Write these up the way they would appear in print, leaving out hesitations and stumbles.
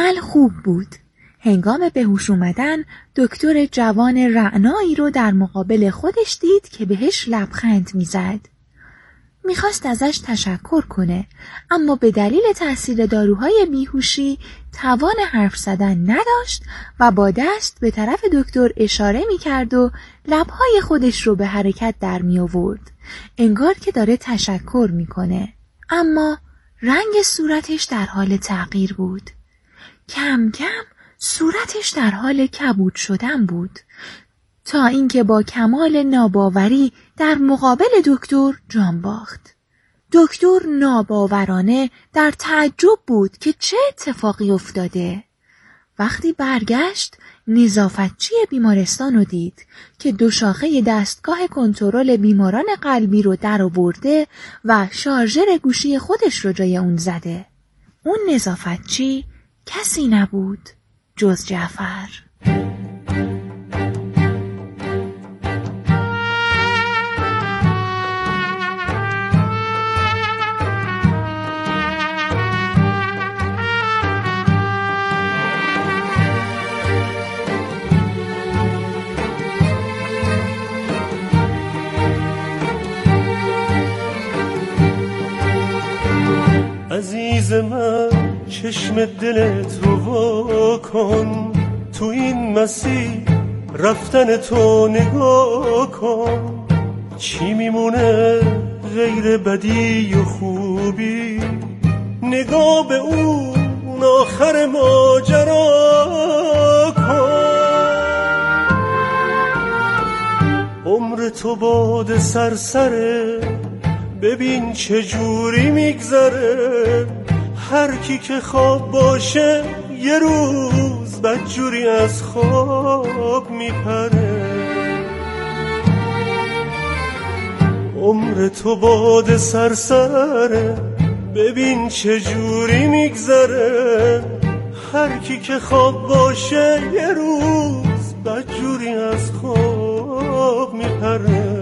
عمل خوب بود. هنگام بهوش اومدن دکتر جوان رعنایی رو در مقابل خودش دید که بهش لبخند میزد. میخواست ازش تشکر کنه، اما به دلیل تاثیر داروهای بیهوشی توان حرف زدن نداشت و با دست به طرف دکتر اشاره میکرد و لبهای خودش رو به حرکت در می آورد، انگار که داره تشکر میکنه. اما رنگ صورتش در حال تغییر بود. کم کم صورتش در حال کبود شدن بود، تا اینکه با کمال ناباوری در مقابل دکتر جان باخت. دکتر ناباورانه در تعجب بود که چه اتفاقی افتاده. وقتی برگشت نظافتچی بیمارستان رو دید که دو شاخه دستگاه کنترل بیماران قلبی رو در آورده و شارژر گوشی خودش رو جای اون زده. اون نظافتچی کسی نبود جز جعفر. عزیز من چشم دلت رو وا کن، تو این مسیر رفتن تو نگاه کن. چی میمونه غیر بدی و خوبی؟ نگاه به اون آخر ماجرا کن. عمر تو باد سرسره، ببین چه جوری میگذره. هر کی که خواب باشه یه روز بدجوری از خواب میپره. عمر تو باد سرسره، ببین چه جوری میگذره. هر کی که خواب باشه یه روز بدجوری از خواب میپره.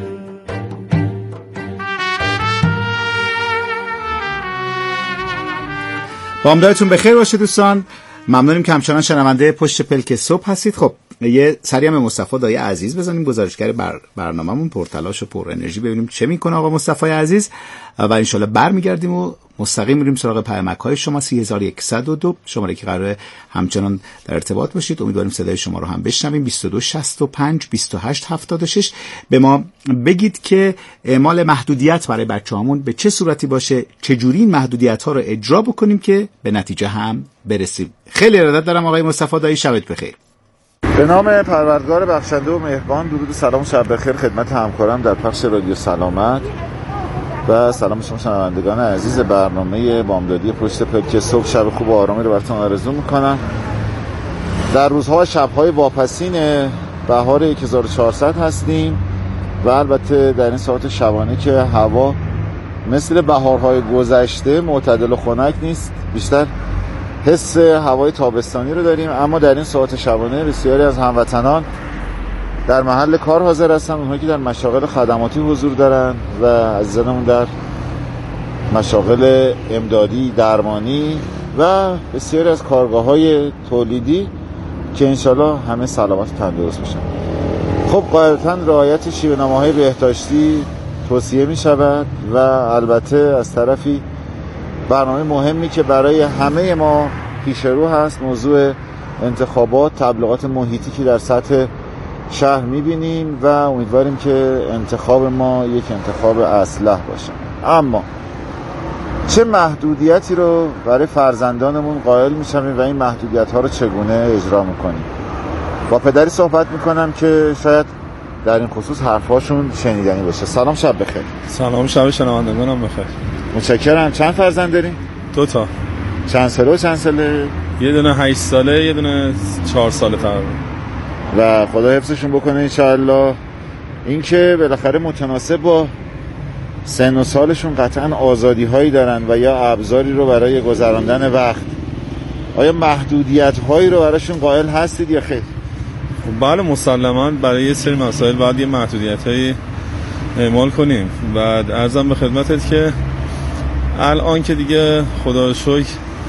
بامدادتون بخیر باشه دوستان. ممنونیم که همچنان شنونده پشت پلک صبح هستید. خب یه سری هم مصطفی دایه عزیز بزنیم، گزارشگر برنامه‌مون پرتلاش و پر انرژی، ببینیم چه میکنه آقا مصطفی عزیز و انشالله برمیگردیم و مستقیم میریم سراغ پیامک‌های شما. 3102 شماره که قراره همچنان در ارتباط باشید. امیدواریم صدای شما رو هم بشنویم. 2265 2876 به ما بگید که اعمال محدودیت برای بچه‌هامون به چه صورتی باشه، چه جوری این محدودیت‌ها رو اجرا بکنیم که به نتیجه هم برسیم. خیلی ارادت دارم آقای مصطفی دایی، شبت بخیر. به نام پروردگار بخشنده و مهربان. درود و سلام و شب بخیر خدمت همکارم در پخش رادیو سلامت و سلام شما شنوندگان عزیز برنامه بامدادی پشت پلک صبح. شب خوب و آرامی رو براتون آرزو میکنم. در روزها و شبهای واپسین بهار 1400 هستیم و البته در این ساعت شبانه که هوا مثل بهارهای گذشته معتدل و خنک نیست، بیشتر حس هوای تابستانی رو داریم. اما در این ساعت شبانه بسیاری از هموطنان در محل کار حاضر هستن، اونهایی که در مشاغل خدماتی حضور دارن و عزیزانمون در مشاغل امدادی، درمانی و بسیاری از کارگاه‌های تولیدی که انشالله همه سلامت و تندرست باشن. خب قاعدتاً رعایت شیوه‌نامه‌های بهداشتی توصیه می شود و البته از طرفی برنامه مهمی که برای همه ما پیش رو هست موضوع انتخابات، تبلیغات محیطی که در سطح شهر میبینیم و امیدواریم که انتخاب ما یک انتخاب اصلح باشه. اما چه محدودیتی رو برای فرزندانمون قائل میشیم و این محدودیت ها رو چگونه اجرا میکنیم؟ با پدری صحبت میکنم که شاید در این خصوص حرفاشون شنیدنی باشه. سلام، شب بخیر. سلام، شب شنوندگانم بخیر. متشکرم. چند فرزند دارین؟ 2 تا. چند ساله و چند ساله؟ یه دونه 8 ساله، یه دونه 4 ساله تقریبا. و خدا حفظشون بکنه انشاءالله. این که بالاخره متناسب با سن و سالشون قطعا آزادی هایی دارن و یا ابزاری رو برای گذراندن وقت. آیا محدودیت هایی رو براشون قائل هستید یا خیر؟ خب بله، مسلماً برای یه سری مسائل باید یه محدودیت هایی اعمال کنیم. بعد عرضم به خدمتت که الان که دیگه خدا رو شکر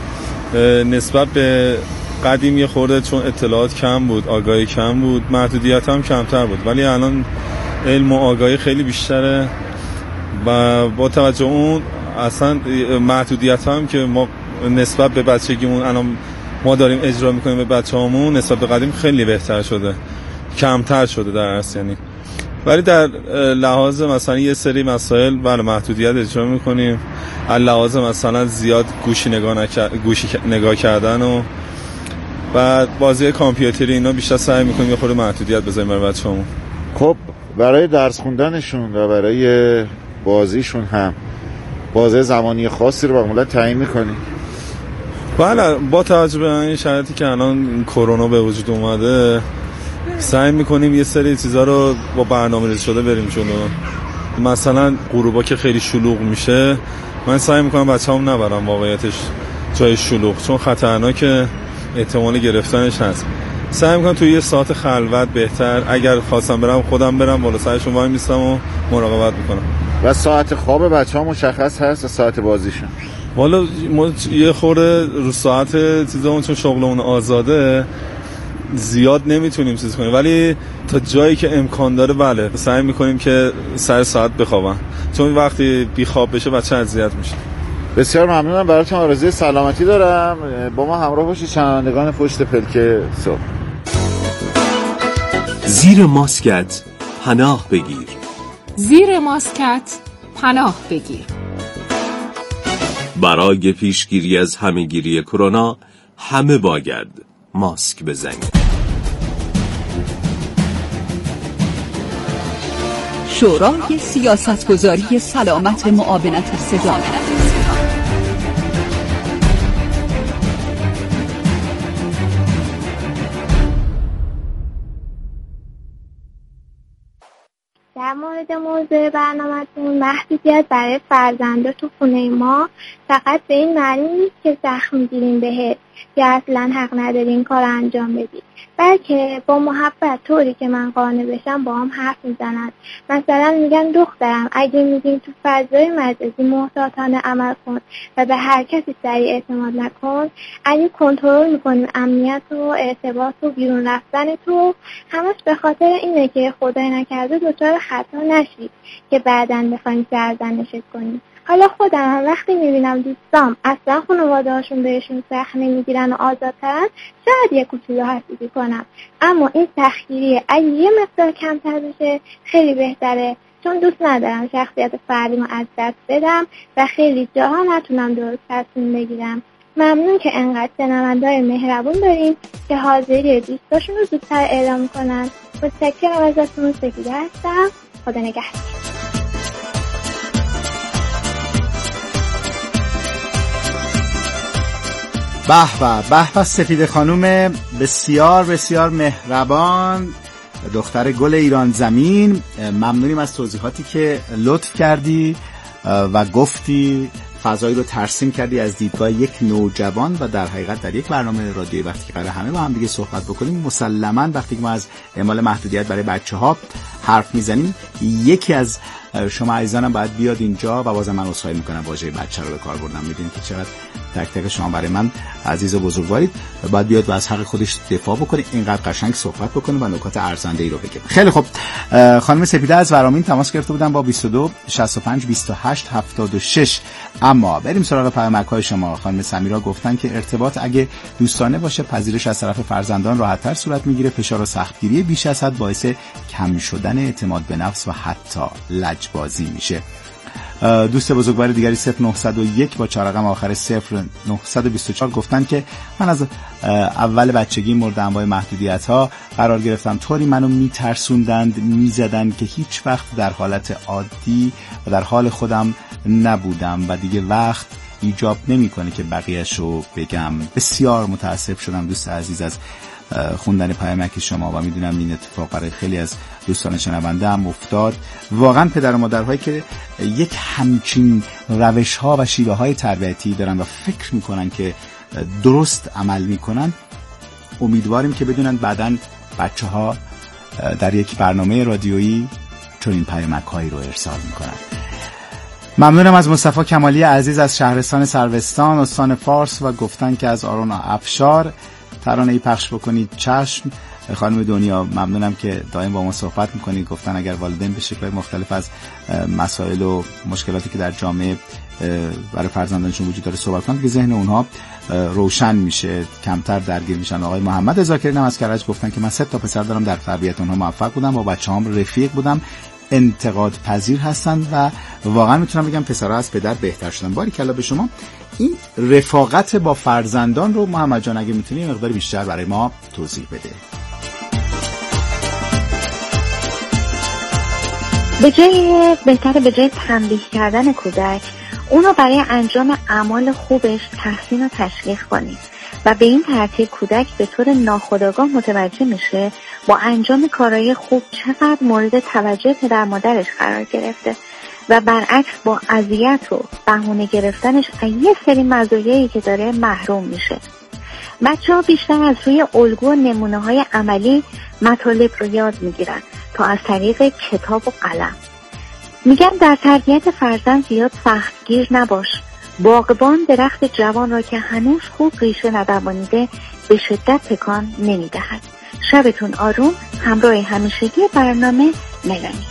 نسبت به قدیم یه خورده چون اطلاعات کم بود، آگاهی کم بود، محدودیت هم کمتر بود، ولی الان علم و آگاهی خیلی بیشتره و با توجه اون اصلا محدودیت هم که ما نسبت به بچگیمون الان ما داریم اجرا میکنیم به بچه‌هامون نسبت به قدیم خیلی بهتر شده، کمتر شده در اصل یعنی. ولی در لحاظ مثلا یه سری مسائل بله محدودیت اجرا میکنیم، از لحاظ مثلا زیاد گوشی نگاه کردن و بعد بازی کامپیوتری اینا بیشتر سعی میکنیم یه خورده محدودیت بذاریم برای بچه‌هامون. خب برای درس خوندنشون و برای بازیشون هم بازه زمانی خاصی رو معمولا تعیین میکنیم؟ بله با توجه به این شرایطی که الان کرونا به وجود اومده سعی میکنیم یه سری چیزا رو با برنامه‌ریزی شده بریم جلو. مثلا غروبا که خیلی شلوغ میشه من سعی میکنم بچه‌هام نبرم واقعیتش جای شلوغ چون خطرناکه، احتمال گرفتنش هست. سعی میکنم توی یه ساعت خلوت بهتر، اگر خواستم برم خودم برم بالا سرشون وای میستم و مراقبت میکنم. و ساعت خواب بچه‌ها مشخص هست و ساعت بازیشون؟ والا ما یه خورده رو ساعت چیزامون چون شغلمون آزاده زیاد نمیتونیم چیز کنیم، ولی تا جایی که امکان داره بله سعی میکنیم که سر ساعت بخوابن، چون وقتی بیخواب بشه بچه اذیت میشه. بسیار ممنونم، براتون آرزوی سلامتی دارم. با ما همراه باشید شنوندگان پشت پلک صبح. زیر ماسکت پناه بگیر. زیر ماسکت پناه بگیر. برای پیشگیری از همه‌گیری کرونا همه باید ماسک بزنید. شورای سیاستگذاری سلامت معاونت صدا. در مورد موضوع برنامه‌تون، محدودیت برای فرزندا تو خونه ما فقط به این معنی نیست که سخت می‌گیریم بهت یا اصلا حق نداری این کار انجام بدی، بلکه با محبت طوری که من قانع بشم با هم حرف میزنن. مثلا میگن دخترم اگه میگیم تو فضای مجازی محتاطانه عمل کن و به هر کسی سریع اعتماد نکن، اگه کنترل میکنیم امنیت و ارتباط و بیرون رفتن تو، همش به خاطر اینه که خدای نکرده دچار خطا نشی که بعداً بخوایم سرزنشت کنیم. حالا خودم هم وقتی میبینم دوستام اصلا خانواده هاشون بهشون سخت نمیگیرن و آزادترن، شاید یه کوچولو حسودی کنم، اما این سختگیری اگه یه مقدار کمتر بشه خیلی بهتره، چون دوست ندارم شخصیت فردیمو از دست بدم و خیلی جاها نتونم درست تصمیم بگیرم. ممنون که انقدر شنونده‌های مهربون داریم که حاضری دوستاشون رو زودتر اعلام کنن. متشکرم ازتون. سپیده هستم. خدا نگهدار. به سپیده خانوم بسیار بسیار مهربان، دختر گل ایران زمین. ممنونیم از توضیحاتی که لطف کردی و گفتی، فضایی رو ترسیم کردی از دیدگاه یک نوجوان و در حقیقت در یک برنامه رادیویی وقتی که قرار همه با هم دیگه صحبت بکنیم، مسلماً وقتی که ما از اعمال محدودیت برای بچه‌ها حرف میزنیم یکی از شما عزیزانم باید بیاد اینجا و بازم من عذرخواهی میکنم واژه بچه رو به کار بردم. میدونید که چقدر تک تک شما برای من عزیز و بزرگوارید و باید بیاد و از حق خودش دفاع بکنه، اینقدر قشنگ صحبت بکنه و نکات ارزنده ای رو بگه. خیلی خوب، خانم سپیده از ورامین تماس گرفته بودن با 22 65 28 76. اما بریم سراغ پیامک‌های شما. خانم سمیرا گفتن که ارتباط اگه دوستانه باشه پذیرش از طرف فرزندان راحت‌تر صورت میگیره، فشار و سختگیری بیش از حد باعث کم شدن اعتماد به نفس و حتی لجبازی میشه. دوست بزرگوار دیگری 0901 با 4 رقم آخر 0924 گفتن که من از اول بچگی مورد انواع محدودیت‌ها قرار گرفتم، طوری منو میترسوندند میزدن که هیچ وقت در حالت عادی و در حال خودم نبودم و دیگه وقت ایجاب نمی‌کنه که بقیه‌شو بگم. بسیار متاسف شدم دوست عزیز از خوندن پیامک شما و میدونم این اتفاق برای خیلی از دوستان شنونده هم افتاد. واقعا پدر و مادرهایی که یک همچین روش‌ها و شیوه‌های تربیتی دارن و فکر میکنن که درست عمل میکنن، امیدواریم که بدونن بعداً بچه‌ها در یک برنامه رادیویی چون این پیامک‌هایی رو ارسال میکنن. ممنونم از مصطفی کمالی عزیز از شهرستان سروستان استان فارس و گفتن که از آرونا افشار ترانه‌ای پخش بکنید. چشم. خانم دنیا ممنونم که دائم با ما صحبت میکنید. گفتن اگر والدین به شکل مختلف از مسائل و مشکلاتی که در جامعه برای فرزندانشون وجود داره صحبت کنند که ذهن اونها روشن میشه، کمتر درگیر میشن. آقای محمد ذاکری هم از کرج گفتن که من 3 پسر دارم، در تربیت اونها موفق بودم، با بچه‌هام رفیق بودم، انتقاد پذیر هستن و واقعا میتونم بگم پسرها از پدر بهتر شدن. باریکلا به شما. این رفاقت با فرزندان رو محمد جان اگه میتونی مقدار بیشتر برای ما توضیح بده. به جای تنبیه کردن کودک، اونو برای انجام اعمال خوبش تحسین و تشویق کنید و به این ترتیب کودک به طور ناخودآگاه متوجه میشه با انجام کارهای خوب چقدر مورد توجه پدر مادرش قرار گرفته و برعکس با اذیت و بهونه گرفتنش از یه سری مزایایی که داره محروم میشه. بچه‌ها بیشتر از روی الگو و نمونه‌های عملی مطالب رو یاد میگیرن تا از طریق کتاب و قلم. میگم در تربیت فرزند زیاد سختگیر نباش. باغبان درخت جوان را که هنوز خوب ریشه ندوانیده به شدت تکان نمیدهد. شبتون آروم. همراه همیشگی برنامه ملانی.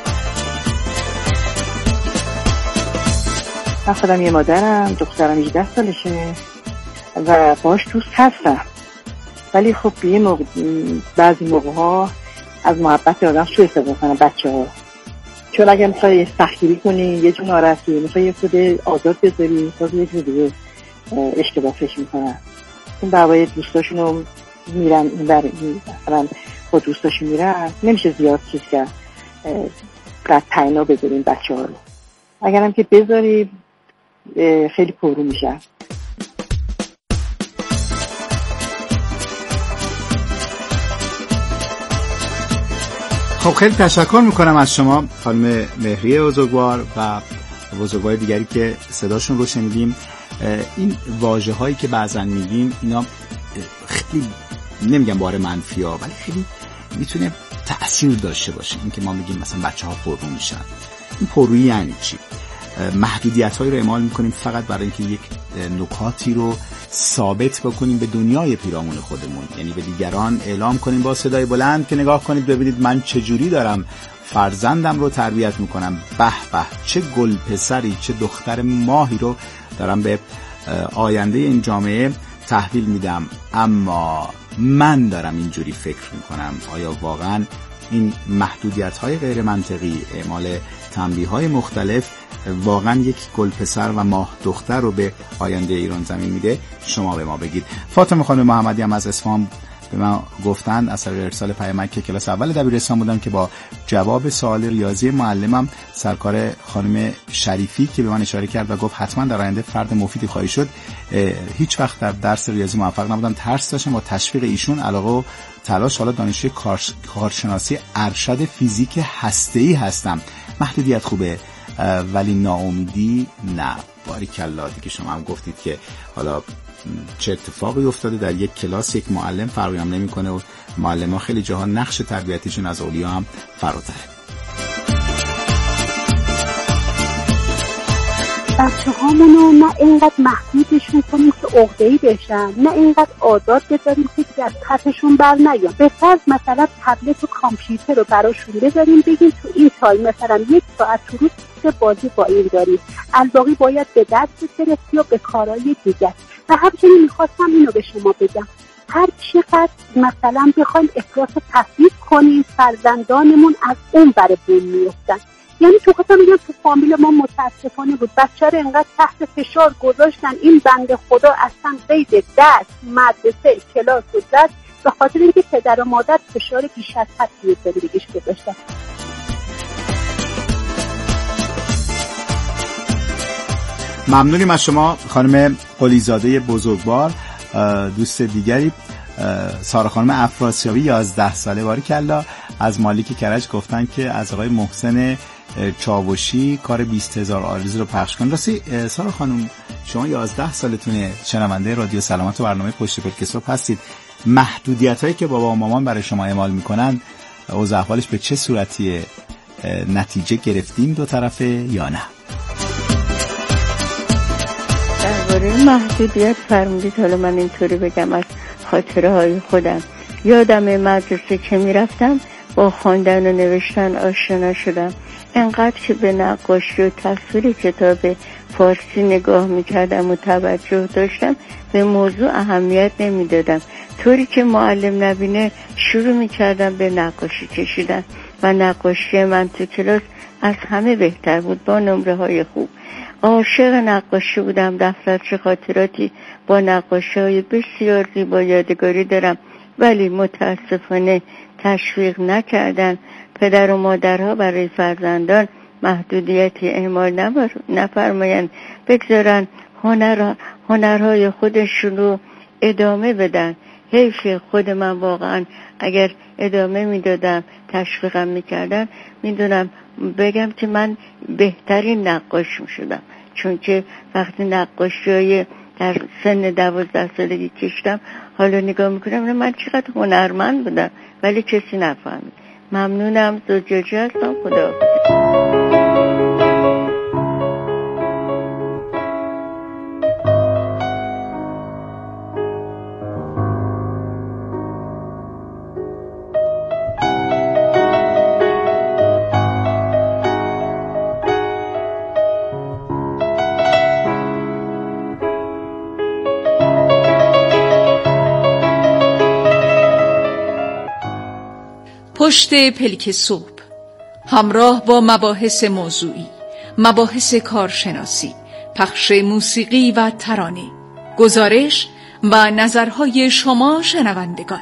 من خودم یه مادرم، دخترم 18 سالشه و باهاش دوست هستم، ولی خب بعضی موقع‌ها از محبت آدم سوء استفاده کنن بچه‌ها. چون اگه میخوای سختگیری کنی یه جور ناراحتی، میخوای یه خود آزاد بذاری باز یه جور دیگه اشتباه فکر میکنن. این بقیه دوستاشونو میرن این بر مثلا با دوستاشون میرن، نمیشه زیاد چیز کرد قد تعینا بذاریم بچه‌ها رو. اگرم که بذاری خیلی پررو میشن. خب خیلی تشکر میکنم از شما خانم مهریه بزرگوار و بزرگوار دیگری که صداشون رو شنیدیم. این واژه هایی که بعضن میگیم اینا خیلی نمیگم باره منفی ها، ولی خیلی میتونه تأثیر داشته باشه. این که ما میگیم مثلا بچه ها پررو میشن، این پررویی یعنی چی؟ محدودیت هایی رو اعمال میکنیم فقط برای اینکه یک نکاتی رو ثابت بکنیم به دنیای پیرامون خودمون، یعنی به دیگران اعلام کنیم با صدای بلند که نگاه کنید ببینید من چجوری دارم فرزندم رو تربیت میکنم، به به چه گل پسری چه دختر ماهی رو دارم به آینده این جامعه تحویل میدم. اما من دارم اینجوری فکر میکنم. آیا واقعا این محدودیت های غیر منطقی، اعمال تنبیه های مختلف واقعا یک گل پسر و ماه دختر رو به آینده ایران زمین میده؟ شما به ما بگید. فاطمه خانم محمدی هم از اصفهان به من گفتن از طریق ارسال پیامک که کلاس اول دبیرستان بودم که با جواب سوال ریاضی معلمم سرکار خانم شریفی که به من اشاره کرد و گفت حتما در آینده فرد مفیدی خواهی شد، هیچ وقت در درس ریاضی موفق نبودم، ترس داشتم. با تشویق ایشون علاقه و تلاش حالا دانشجوی کارشناسی ارشد فیزیک هسته‌ای هستم. محدودیت خوبه ولی ناامیدی نه. باریکلا دیگه شما هم گفتید که حالا چه اتفاقی افتاده در یک کلاس یک معلم فرقی هم نمی‌کنه و معلم‌ها خیلی جاها نقش تربیتیشون از اولیا هم فراتره. بچه‌هامونو نه اینقدر محدودشون کنیم که عقده‌ای بشن، نه اینقدر آزاد بذاریم که از پسشون بر نیان. به فرض مثلا تبلت و کامپیوتر رو براشون بذاریم، بگیم تو این تایم مثلا 1 ساعت تو روز بازی با این داریم، الباقی باید به دست برسی یا به کارهای دیگر. و همچنین میخواستم اینو به شما بگم، هر چقدر مثلا بخوایم افراط تفریط کنیم فرزندانمون از اون بره بون میفتن. یعنی تو خواستم میگم تو فامیل ما متاسفانه بود بچه رو انقدر تحت فشار گذاشتن این بنده خدا اصلا قید درس مدرسه کلاس و درس به خاطر اینکه پدر و مادر فشار بیش از حد روی زندگیش گذاشتن. ممنونیم از شما خانم قلیزاده بزرگوار. دوست دیگری سارا خانم افراسیابی 11 ساله باریکلا از مالک کرج گفتن که از آقای محسن چاوشی کار 20,000 آرزو رو پخش کن. راستی سارا خانم شما 11 سالتونه، شنونده رادیو سلامت و برنامه پشت پلک صبح هستید. محدودیتایی که بابا و مامان برای شما اعمال میکنن اوضاع احوالش به چه صورتیه؟ نتیجه گرفتیم دو طرفه یا نه؟ درباره محدودیت فرمودید. حالا من اینطوری بگم از خاطره های خودم. یادم مدرسه که میرفتم با خواندن و نوشتن آشنا شدم. انقدر که به نقاشی و تصویر کتاب فارسی نگاه میکردم و توجه داشتم، به موضوع اهمیت نمیدادم. طوری که معلم نبینه شروع میکردم به نقاشی کشیدن و نقاشی من تو کلاس از همه بهتر بود، با نمره های خوب. عاشق نقاشی بودم. دفترچه خاطراتی با نقاشی های بسیار زیبا یادگاری دارم، ولی متاسفانه تشویق نکردن. پدر و مادرها برای فرزندان محدودیتی اعمال نفرمایند، بگذارن هنرهای خودشون رو ادامه بدن. حیف خود من واقعا اگر ادامه میدادم، تشویقم میکردن، میدونم بگم که من بهترین نقاش میشدم. چون که وقتی نقاشی در سن 12 سالگی کشتم، حالا نگاه میکنم من چقدر هنرمند بودم، ولی کسی نفهمید. ممنونم. زجاجی هستم. خداحافظ. پشت پلک صبح، همراه با مباحث موضوعی، مباحث کارشناسی، پخش موسیقی و ترانه، گزارش و نظرهای شما شنوندگان.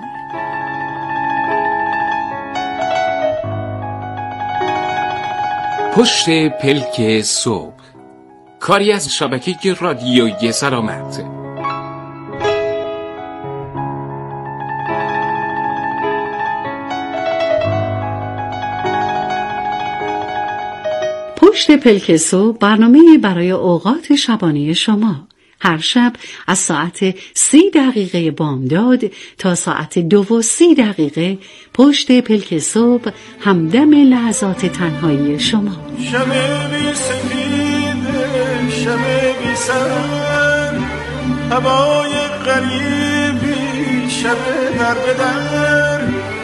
پشت پلک صبح، کاری از شبکه رادیویی سلامت. پشت پلک صبح برنامه برای اوقات شبانه شما. هر شب از ساعت 30 بامداد تا ساعت 2:30 پشت پلک صبح همدم لحظات تنهایی شما. شب بی سفید، شب بی سر، هوای غریبی، شب در بدر،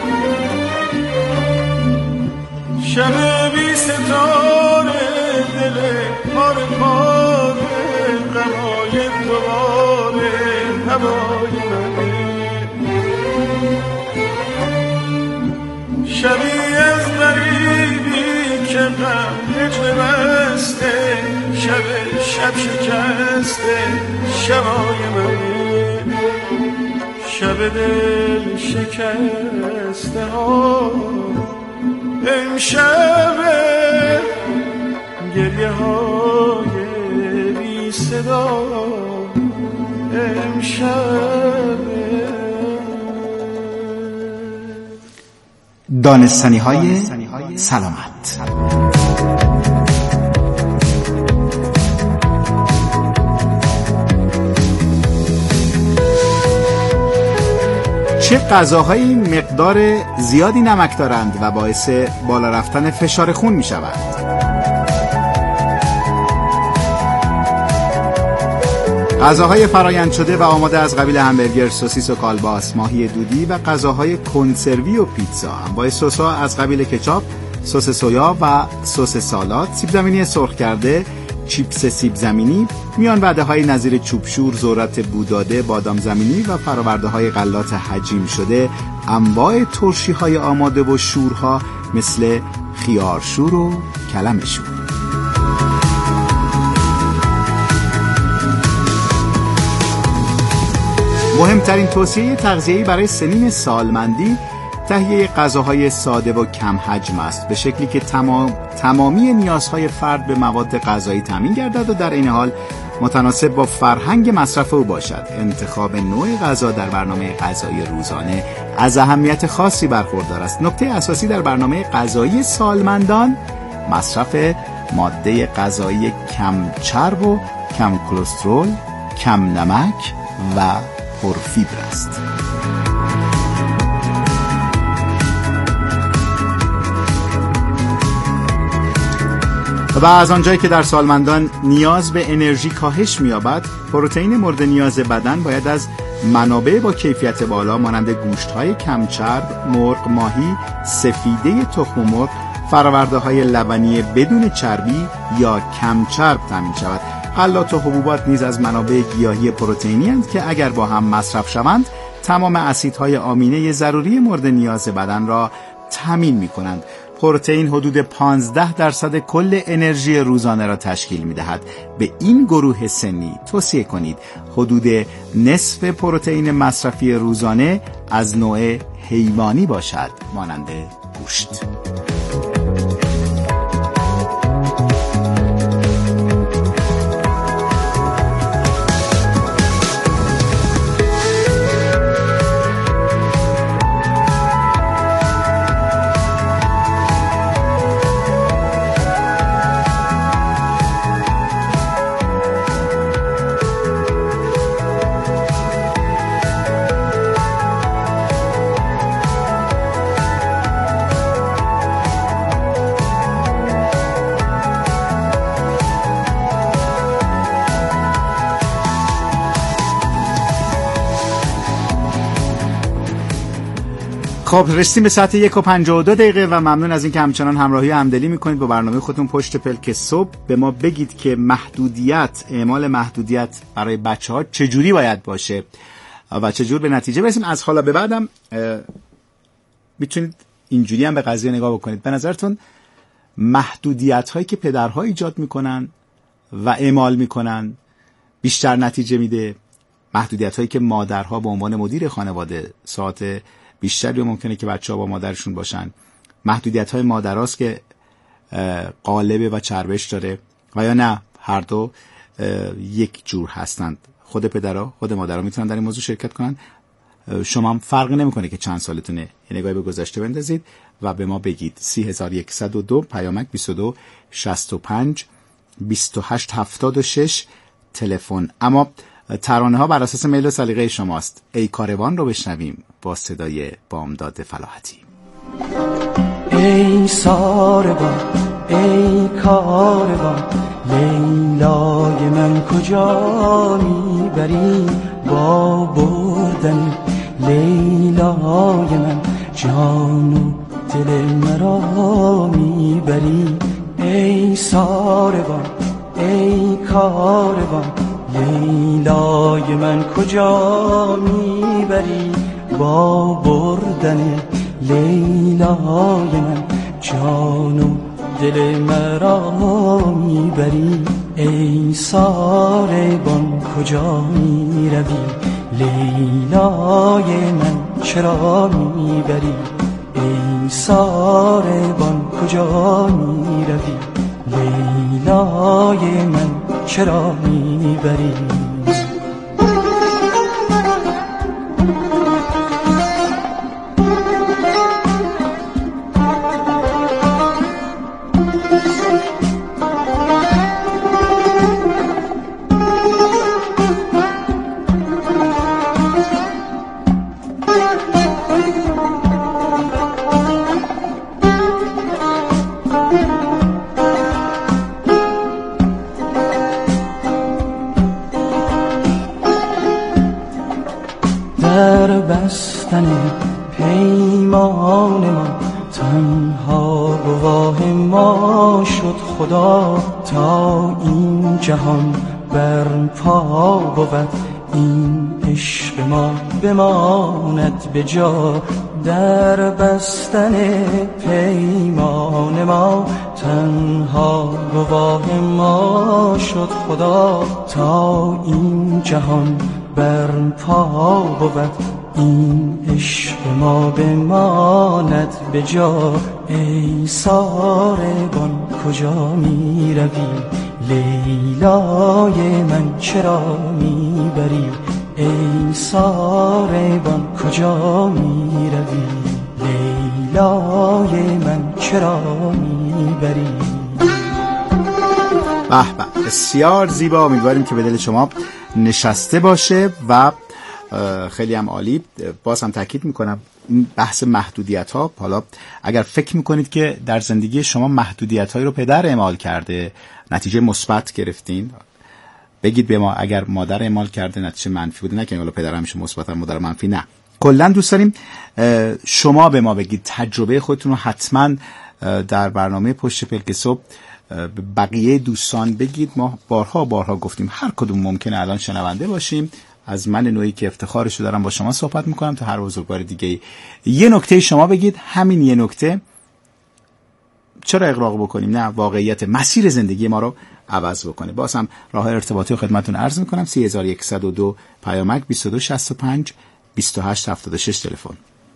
شب بی ستاره، دل پاره پاره، غمای دوباره هوای منه. شبی از غریبی که غم هجر بسته، شب شکسته شبای منه. شب دل شکسته ها امشب گریه های بی صدا امشب. دانستنی های سلامت. چه غذاهایی مقدار زیادی نمک دارند و باعث بالا رفتن فشار خون می شوند؟ غذاهای فرآیند شده و آماده از قبیل همبرگر، سوسیس و کالباس، ماهی دودی و غذاهای کنسروی و پیتزا، انواع سس‌ها از قبیل کچاپ، سس سویا و سس سالاد، سیب زمینی سرخ کرده، چیپس سیب زمینی، میان وعده‌های نظیر چوبشور، ذرت بوداده، بادام زمینی و فرآورده‌های غلات حجیم شده، انواع ترشی‌های آماده و شورها مثل خیارشور و کلم شور. مهمترین توصیه تغذیه‌ای برای سنین سالمندی تهیه غذاهای ساده و کم حجم است، به شکلی که تمامی نیازهای فرد به مواد غذایی تامین گردد و در این حال متناسب با فرهنگ مصرف او باشد. انتخاب نوع غذا در برنامه غذایی روزانه از اهمیت خاصی برخوردار است. نکته اساسی در برنامه غذایی سالمندان مصرف ماده غذایی کم چرب و کم کلسترول، کم نمک و پرفیبر است. و از آنجایی که در سالمندان نیاز به انرژی کاهش می‌یابد، پروتئین مورد نیاز بدن باید از منابع با کیفیت بالا مانند گوشت‌های کمچرب، مرغ، ماهی، سفیده تخم مرغ، فرآورده‌های لبنی بدون چربی یا کمچرب تامین شود. غلات و حبوبات نیز از منابع گیاهی پروتئینی هستند که اگر با هم مصرف شوند تمام اسیدهای آمینه ضروری مورد نیاز بدن را تامین می‌کنند. پروتئین حدود 15% کل انرژی روزانه را تشکیل می‌دهد. به این گروه سنی توصیه کنید حدود نصف پروتئین مصرفی روزانه از نوع حیوانی باشد، مانند گوشت. خب رسیدیم به ساعت 1:52 و ممنون از اینکه همچنان همراهی همدلی میکنید با برنامه خودتون پشت پلک صبح. به ما بگید که اعمال محدودیت برای بچه‌ها چجوری باید باشه و چجور به نتیجه برسیم. از حالا به بعدم میتونید اینجوری هم به قضیه نگاه بکنید. به نظرتون محدودیت هایی که پدرها ایجاد میکنن و اعمال میکنن بیشتر نتیجه میده؟ محدودیت هایی که مادرها به عنوان مدیر خانواده ساعت بیشتری ممکنه که بچه‌ها با مادرشون باشن، محدودیت‌های مادراست که قالبه و چربش داره، و یا نه هر دو یک جور هستند؟ خود پدرها خود مادرها میتونن در این موضوع شرکت کنن. شما هم فرقی نمیکنه که چند سالتونه، یه نگاهی به گذشته بندازید و به ما بگید. 3102 پیامک 22 65 28 76 تلفن. اما ترانه ها بر اساس میل و سلیقه شماست. ای کاروان رو بشنویم با صدای بامداد فلاحتی. ای ساربان ای کاروان، لیلای من کجا میبری؟ با بردن لیلای من جان و دل مرا میبری. ای ساربان ای کاروان، لیلای من کجا میبری؟ با بردن لیلای من جان و دل مرا میبری. ای ساربان کجا میروی؟ لیلای من چرا میبری؟ ای ساربان کجا میروی؟ لیلای من چرا میبری؟ در بستن پیمان ما تنها گواه ما شد خدا، تا این جهان برپا بود این عشق ما بماند به جا. در بستن پیمان ما تنها گواه ما شد خدا، تا این جهان برپا بود این عشق ما بماند به جا. ای ساربان کجا می روی؟ لیلای من چرا می بری؟ ای ساربان کجا می روی؟ لیلای من چرا می بری؟ به به، بسیار زیبا. امیدواریم که به دل شما نشسته باشه و خیلی هم عالی. باز هم تاکید میکنم این بحث محدودیت ها، حالا اگر فکر میکنید که در زندگی شما محدودیت هایی رو پدر اعمال کرده نتیجه مثبت گرفتین، بگید به ما. اگر مادر اعمال کرده نتیجه منفی بوده، نه که حالا پدر همیشه مثبت و مادر منفی، نه، کلا دوست داریم شما به ما بگید تجربه خودتون رو حتما در برنامه پشت پلک صبح بقیه دوستان بگید. ما بارها گفتیم هر کدوم ممکنه الان شنونده باشیم، از من نوعی که افتخارشو دارم با شما صحبت میکنم تا هر بزرگوار دیگه یه نکته شما بگید، همین یه نکته چرا اغراق بکنیم، نه واقعیت مسیر زندگی ما رو عوض بکنه. باز هم راه ارتباطی خدمتتون عرض میکنم 3102 پیامک 2265 2876 تلفن.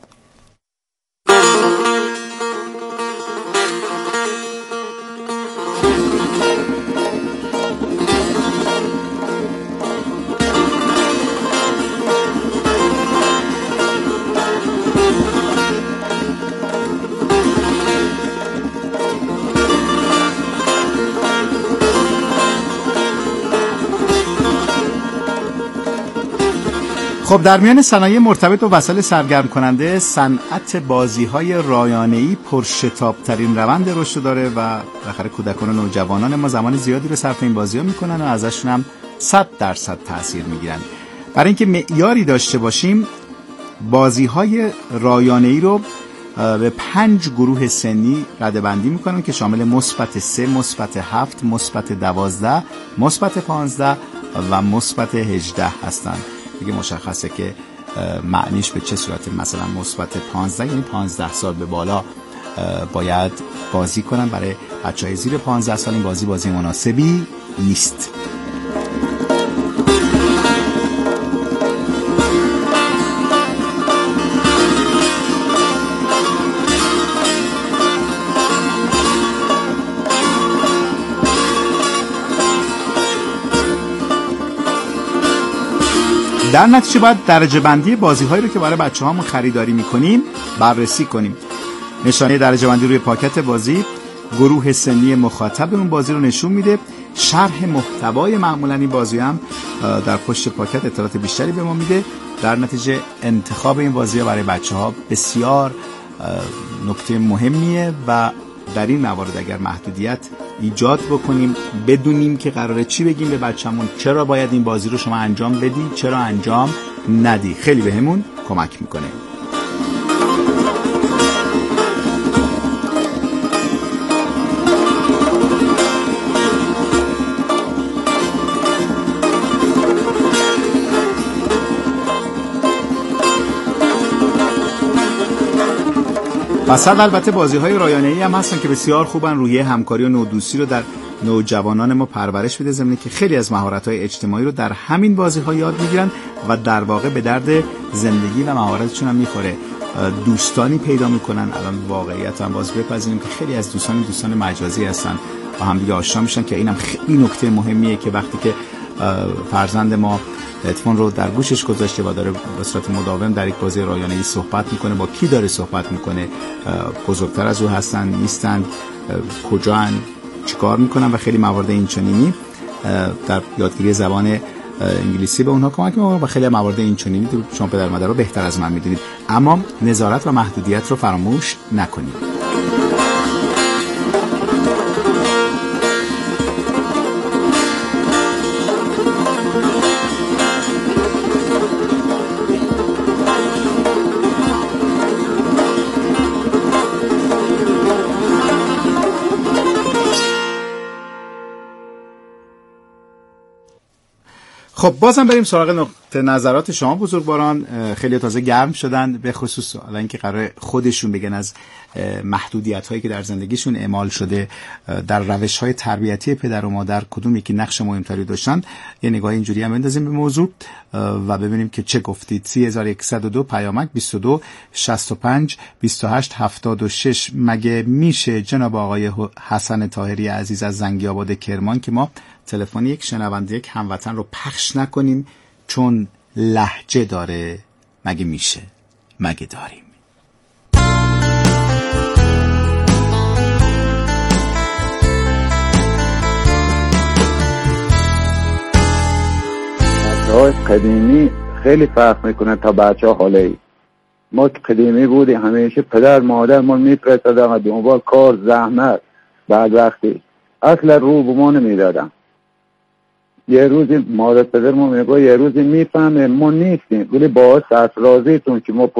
خب در میان صنایع مرتبط با وسایل سرگرم کننده، صنعت بازی‌های رایانه‌ای پرشتاب‌ترین روند رشد داره و بالاخره کودکان و نوجوانان ما زمان زیادی رو صرف این بازی‌ها می‌کنن و ازشون هم 100% تأثیر می‌گیرن. برای اینکه معیاری داشته باشیم، بازی‌های رایانه‌ای رو به 5 گروه سنی رده‌بندی می‌کنن که شامل مثبت 3، مثبت 7، مثبت 12، مثبت 15 و مثبت 18 هستند. دیگه مشخصه که معنیش به چه صورته. مثلا مثبت 15 یعنی 15 سال به بالا باید بازی کنن. برای بچهای زیر 15 سال این بازی مناسبی نیست. در نتیجه باید درجه بندی بازی هایی رو که برای بچه هامون خریداری میکنیم بررسی کنیم. نشانه درجه بندی روی پاکت بازی گروه سنی مخاطب اون بازی رو نشون میده. شرح محتوای معمولا این بازی هم در پشت پاکت اطلاعات بیشتری به ما میده. در نتیجه انتخاب این بازی ها برای بچه ها بسیار نکته مهمیه و در این موارد اگر محدودیت ایجاد بکنیم، بدونیم که قراره چی بگیم به بچه‌مون، چرا باید این بازی رو شما انجام بدی، چرا انجام ندی، خیلی بهمون کمک میکنه. وسط البته بازی‌های رایانه‌ای هم هستن که بسیار خوبن، روحیه همکاری و نودوستی رو در نوجوانان ما پرورش بده، ضمن که خیلی از مهارت‌های اجتماعی رو در همین بازی‌ها یاد می‌گیرن و در واقع به درد زندگی و مهارتشون هم می‌خوره. دوستانی پیدا می‌کنن. الان واقعیت هم باز بپذیریم که خیلی از دوستان مجازی هستن و هم دیگه آشنا میشن که اینم خیلی نکته مهمیه که وقتی که فرزند ما تلفن رو در گوشش گذاشته و داره به صورت مداوم در یک بازی رایانه‌ای صحبت میکنه، با کی داره صحبت میکنه، بزرگتر از او هستن نیستن، کجان، چیکار میکنن و خیلی موارد اینچنینی در یادگیری زبان انگلیسی به اونها کمک میکنه و خیلی موارد اینچنینی شما پدر مادر رو بهتر از من میدونید. اما نظارت و محدودیت رو فراموش نکنید. خب بازم بریم سراغ نقطه نظرات شما بزرگواران. خیلی تازه گرم شدن، به خصوص الان که قرار خودشون بگن از محدودیت هایی که در زندگیشون اعمال شده در روش های تربیتی پدر و مادر کدوم یکی نقش مهمتری داشتن. یه نگاه اینجوری هم بندازیم به موضوع و ببینیم که چه گفتید. 3102 پیامک 22 65 28 76. مگه میشه جناب آقای حسن طاهری عزیز از زنگی آباد کرمان که ما تلفن یک شنونده یک هموطن رو پخش نکنیم چون لهجه داره؟ مگه میشه؟ مگه داریم؟ های قدیمی خیلی فرق میکنه تا بچه ها حاله ای. ما که قدیمی بودیم همیشه پدر مادر ما میفرستادن دنبال کار زحمت، بعد وقتی اصلا رو به ما نمیدادن. یه روزی مادر پدر ما میگه یه روزی میفهمه ما نیستیم ولی باعث سرفرازیتون که ما